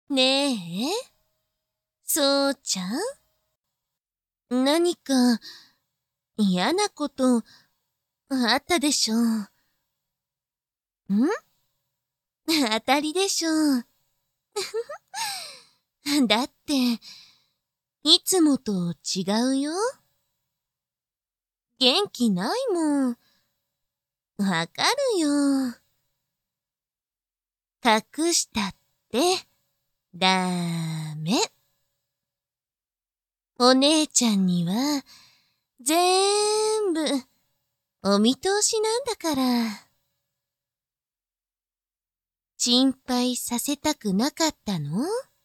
ねえ、そうちゃん、何か嫌なことあったでしょう。当たりでしょう。だって、いつもと違うよ。元気ないもん。わかるよ。隠したって、ダメ。お姉ちゃんには、全部、お見通しなんだから。心配させたくなかったの？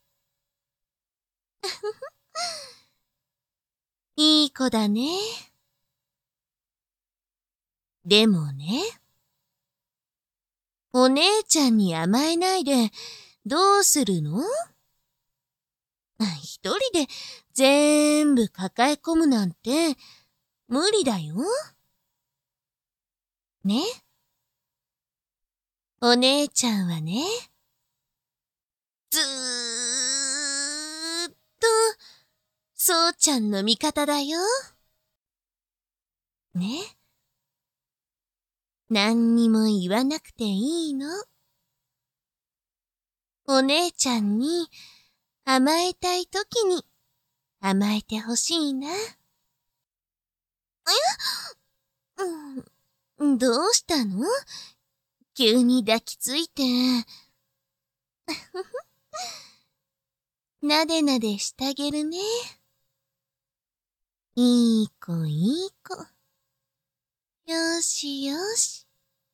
いい子だね。でもね、お姉ちゃんに甘えないでどうするの？一人で全部抱え込むなんて無理だよ。ね？お姉ちゃんはね、ずーっとそうちゃんの味方だよ。ね？何にも言わなくていいの。お姉ちゃんに甘えたいときに甘えてほしいな。どうしたの？急に抱きついて。なでなでしてあげるね。いい子いい子。よしよし。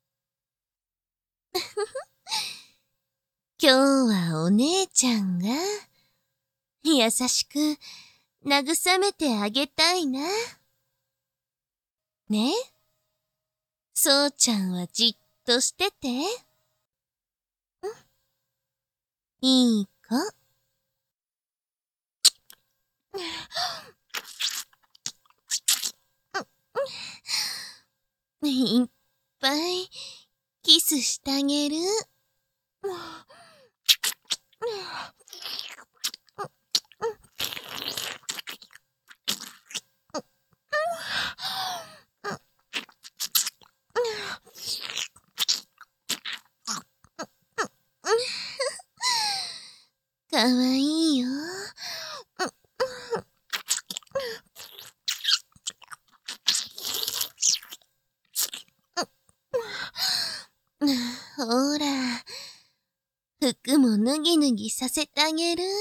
今日はお姉ちゃんが優しく慰めてあげたいな。ね？そうちゃんはじっとしてて。いい子。いっぱいキスしてあげる。かわいいよ。ほら、服も脱ぎ脱ぎさせてあげる。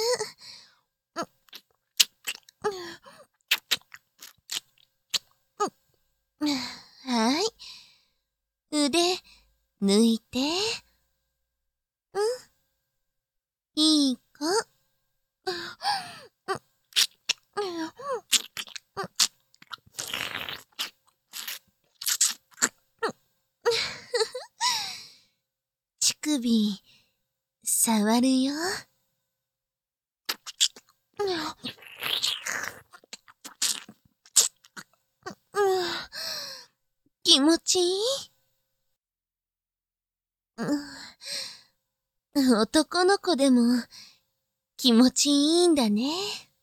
はい。腕、抜いて。いい子。乳首、触るよ。気持ちいい？男の子でも気持ちいいんだね。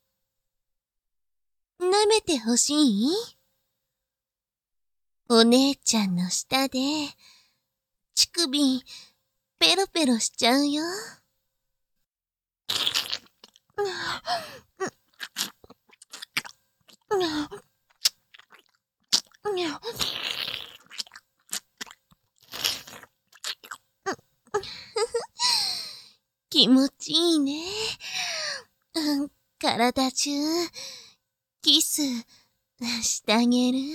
舐めてほしい？お姉ちゃんの下で乳首ペロペロしちゃうよ。気持ちいいね。体中キスしてあげる。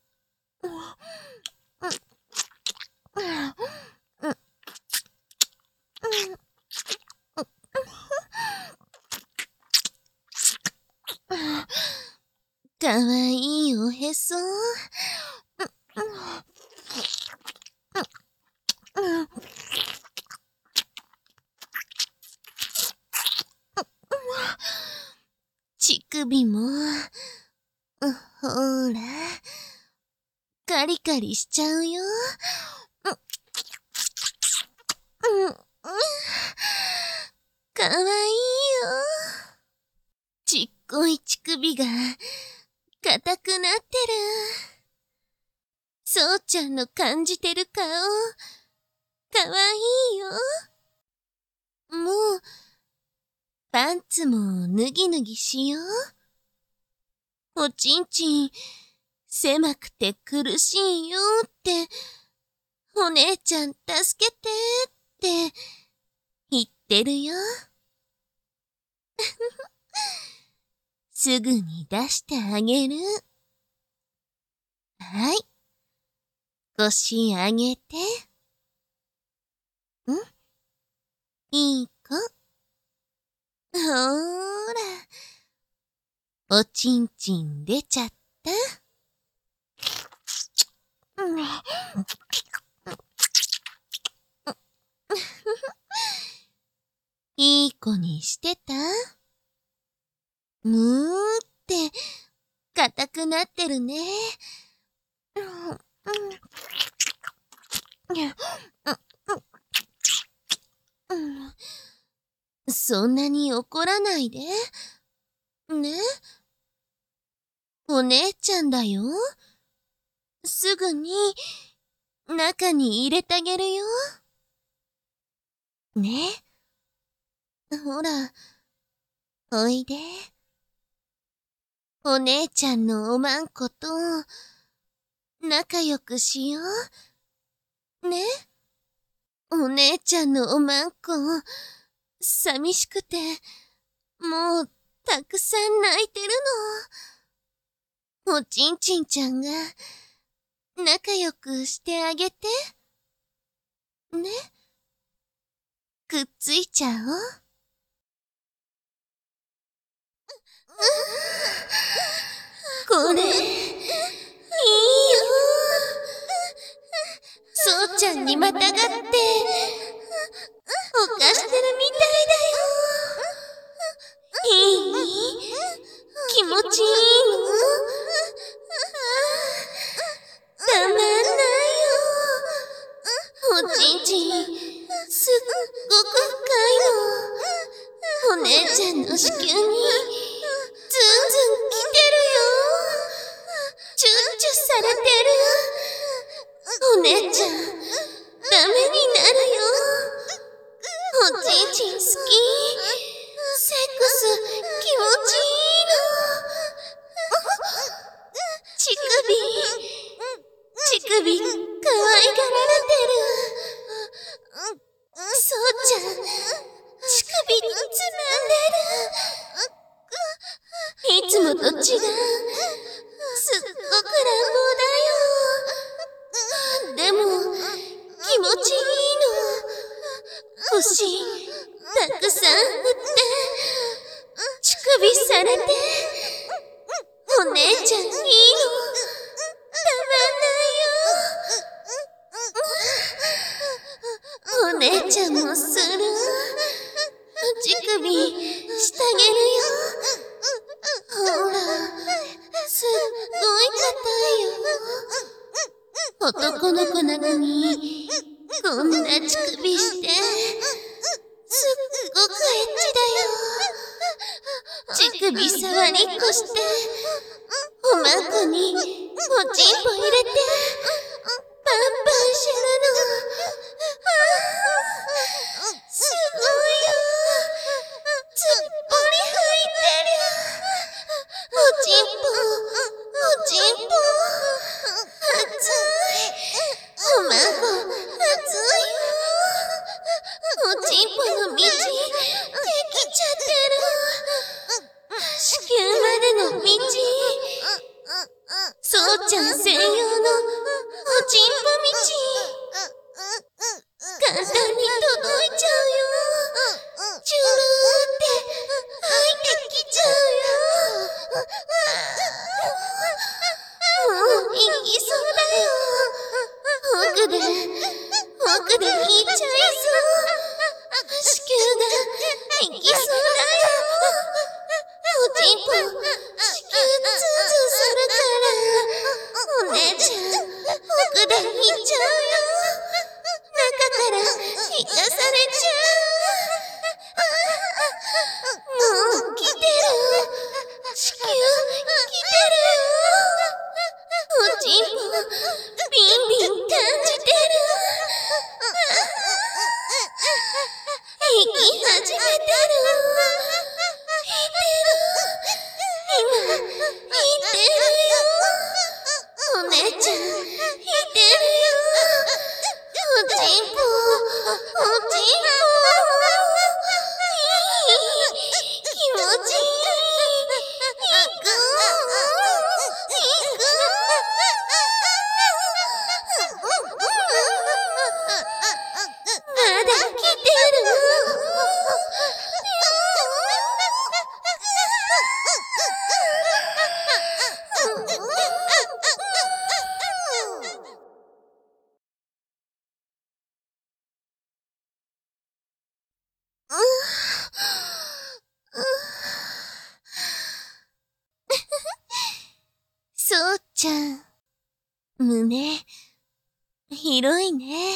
かわいいおへそ。乳首も、ほら、カリカリしちゃうよ。 かわいいよ。ちっこい乳首が硬くなってる。そうちゃんの感じてる顔、かわいいよ。もう、パンツも脱ぎ脱ぎしよう。おちんちん、狭くて苦しいよって、お姉ちゃん助けてって言ってるよ。すぐに出してあげる。はい。腰上げて。いい子。ほーら。おちんちん出ちゃった。いい子にしてた？むーって硬くなってるね。そんなに怒らないで。ね。お姉ちゃんだよ。すぐに中に入れてあげるよ。ね。ほら、おいで。お姉ちゃんのおまんこと仲良くしよう。ね。お姉ちゃんのおまんこ、寂しくて、もうたくさん泣いてるの。おちんちんちゃんが仲良くしてあげて。ね。くっついちゃおう。これ、いいよ。そうちゃんにまたがって、犯してるみたいだよ。いい？気持ちいいの？たまんないよ。おちんちん、すっごく深いの。お姉ちゃんの子宮に、ずんずん来てるよ。チュッチュされてる。お姉ちゃん、ダメになるよ。おちんちん好き。セックス気持ちいいの。乳首可愛がられてる。そうちゃん、乳首つまんでる。いつもと違う。すっごく乱暴だよ。でも、気持ちいいの。腰、たくさん振って、乳首されて、お姉ちゃんいいの。たまんないよ。お姉ちゃんもする。乳首してあげるよ。ほら、すっごい硬いよ。男の子なのに、こんな乳首して、すっごくエッチだよ。乳首触りっこして、おまんこにおちんぽ入れて、パンパンするの。すごいよ。すっぽり入ってる。おちんぽ、おちんぽ。熱い。おまんこ、熱いよ。おちんぽの道、できちゃってる。子宮までの道。そうちゃん専用のおちんぽ道。簡単に届いちゃうよ。チュルーって入ってきちゃうよ。もう行きそうだよ。奥で行っちゃいそう。子宮が行きそうだよ。おちんぽ、子宮ツンツンするから、お姉ちゃん、奥で行っちゃうよ。中から引かされちゃう。 き始めてる。今、弾いてるよ。お姉ちゃん、弾いてるよ。おちんぽ、おちんぽ。気持ちいい。行く。まだ来てる。そうちゃん、胸、広いね。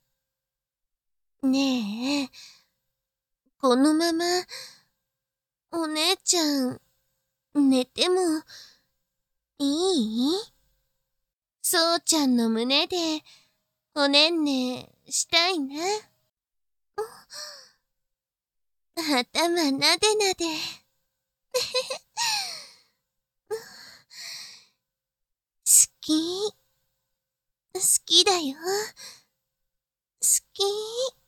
ねえ、このまま、お姉ちゃん、寝ても、いい？そうちゃんの胸で、おねんねしたいな。頭なでなで。好きだよ。好き。